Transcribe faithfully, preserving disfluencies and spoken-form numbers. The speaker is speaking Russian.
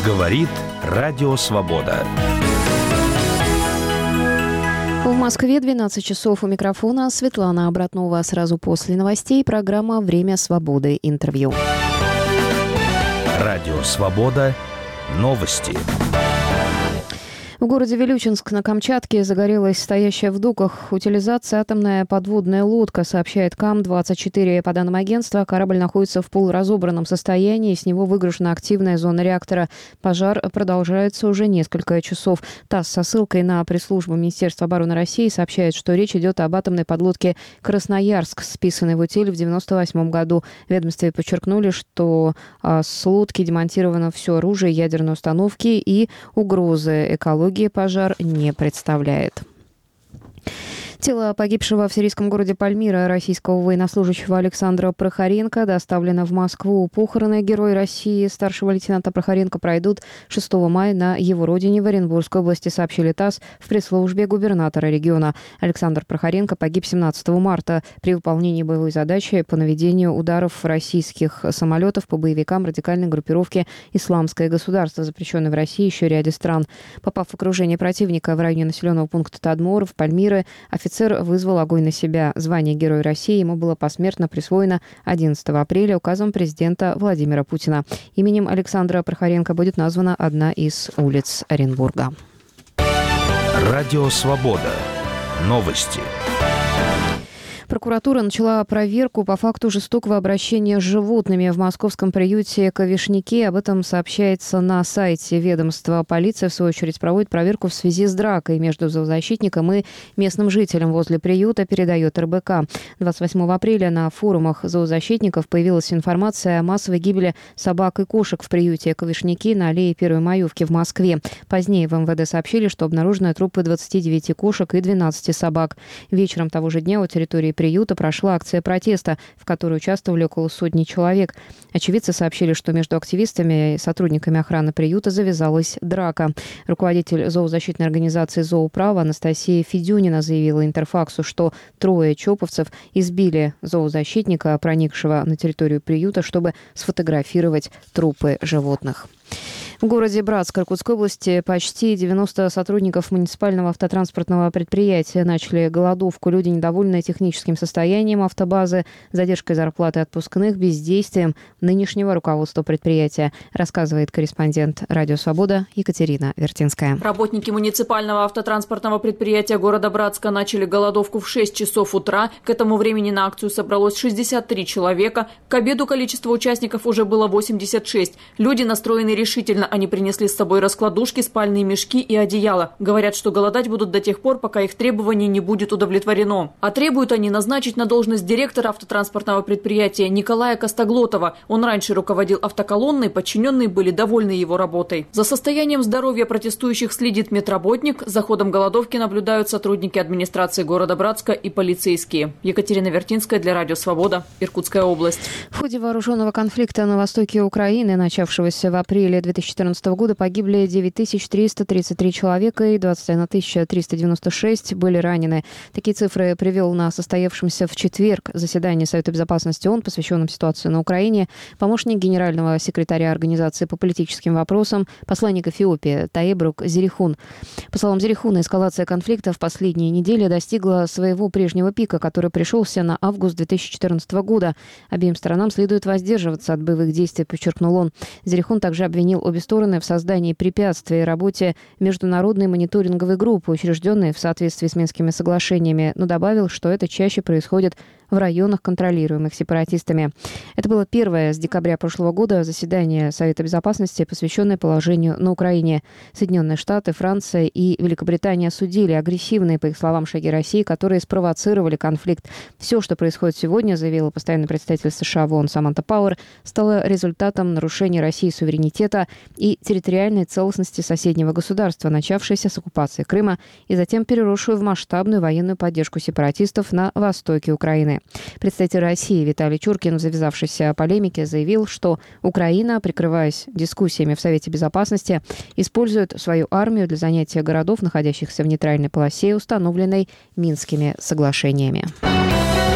Говорит Радио Свобода. В Москве двенадцать часов. У микрофона Светлана Обратнова. Сразу после новостей программа «Время свободы». Интервью. Радио Свобода. Новости. В городе Вилючинск на Камчатке загорелась стоящая в доках утилизация атомная подводная лодка, сообщает КАМ двадцать четыре. По данным агентства, корабль находится в полуразобранном состоянии, с него выгружена активная зона реактора. Пожар продолжается уже несколько часов. ТАСС со ссылкой на пресс-службу Министерства обороны России сообщает, что речь идет об атомной подлодке «Красноярск», списанной в утиль в девяносто восьмом году. В ведомстве подчеркнули, что а, с лодки демонтировано все оружие ядерной установки и угрозы экологии пожар не представляет. Тело погибшего в сирийском городе Пальмира российского военнослужащего Александра Прохоренко доставлено в Москву. Похороны Героя России старшего лейтенанта Прохоренко пройдут шестого мая на его родине в Оренбургской области, сообщили ТАСС в пресс-службе губернатора региона. Александр Прохоренко погиб семнадцатого марта при выполнении боевой задачи по наведению ударов российских самолетов по боевикам радикальной группировки «Исламское государство», запрещенной в России и еще ряде стран. Попав в окружение противника в районе населенного пункта Тадмор в Пальмире, офицер вызвал огонь на себя. Звание Героя России ему было посмертно присвоено одиннадцатого апреля указом президента Владимира Путина. Именем Александра Прохоренко будет названа одна из улиц Оренбурга. Радио Свобода. Новости. Прокуратура начала проверку по факту жестокого обращения с животными в московском приюте «Ковешники». Об этом сообщается на сайте ведомства. Полиция, в свою очередь, проводит проверку в связи с дракой между зоозащитником и местным жителем возле приюта, передает эр бэ ка. двадцать восьмого апреля на форумах зоозащитников появилась информация о массовой гибели собак и кошек в приюте «Ковешники» на аллее Первой Маевки в Москве. Позднее в эм вэ дэ сообщили, что обнаружены трупы двадцати девяти кошек и двенадцати собак. Вечером того же дня у территории приюта прошла акция протеста, в которой участвовали около сотни человек. Очевидцы сообщили, что между активистами и сотрудниками охраны приюта завязалась драка. Руководитель зоозащитной организации «Зооправо» Анастасия Федюнина заявила Интерфаксу, что трое чоповцев избили зоозащитника, проникшего на территорию приюта, чтобы сфотографировать трупы животных. В городе Братск Иркутской области почти девяносто сотрудников муниципального автотранспортного предприятия начали голодовку. Люди недовольны техническим состоянием автобазы, задержкой зарплаты отпускных, бездействием нынешнего руководства предприятия, рассказывает корреспондент «Радио Свобода» Екатерина Вертинская. Работники муниципального автотранспортного предприятия города Братска начали голодовку в шесть часов утра. К этому времени на акцию собралось шестьдесят три человека. К обеду количество участников уже было восемьдесят шесть. Люди настроены решительно. Они принесли с собой раскладушки, спальные мешки и одеяла. Говорят, что голодать будут до тех пор, пока их требование не будет удовлетворено. А требуют они назначить на должность директора автотранспортного предприятия Николая Костоглотова. Он раньше руководил автоколонной, подчиненные были довольны его работой. За состоянием здоровья протестующих следит медработник. За ходом голодовки наблюдают сотрудники администрации города Братска и полицейские. Екатерина Вертинская для Радио Свобода, Иркутская область. В ходе вооруженного конфликта на востоке Украины, начавшегося в апреле две тысячи четырнадцатого года, погибли девять тысяч триста тридцать три человека и двадцать одна тысяча триста девяносто шесть были ранены. Такие цифры привел на состоявшемся в четверг заседании Совета безопасности ООН, посвященном ситуации на Украине, помощник генерального секретаря Организации по политическим вопросам, посланник Эфиопии Таебрук Зерихун. По словам Зерихуна, эскалация конфликта в последние недели достигла своего прежнего пика, который пришелся на август две тысячи четырнадцатого года. Обеим сторонам следует воздерживаться от боевых действий, подчеркнул он. Зерихун также обвинил обе стороны в создании препятствий работе международной мониторинговой группы, учрежденной в соответствии с Минскими соглашениями, но добавил, что это чаще происходит в районах, контролируемых сепаратистами. Это было первое с декабря прошлого года заседание Совета безопасности, посвященное положению на Украине. Соединенные Штаты, Франция и Великобритания осудили агрессивные, по их словам, шаги России, которые спровоцировали конфликт. Все, что происходит сегодня, заявила постоянный представитель США в ООН Саманта Пауэр, стало результатом нарушения России суверенитета и территориальной целостности соседнего государства, начавшейся с оккупации Крыма и затем переросшую в масштабную военную поддержку сепаратистов на востоке Украины. Представитель России Виталий Чуркин в завязавшейся полемике заявил, что Украина, прикрываясь дискуссиями в Совете безопасности, использует свою армию для занятия городов, находящихся в нейтральной полосе, установленной Минскими соглашениями.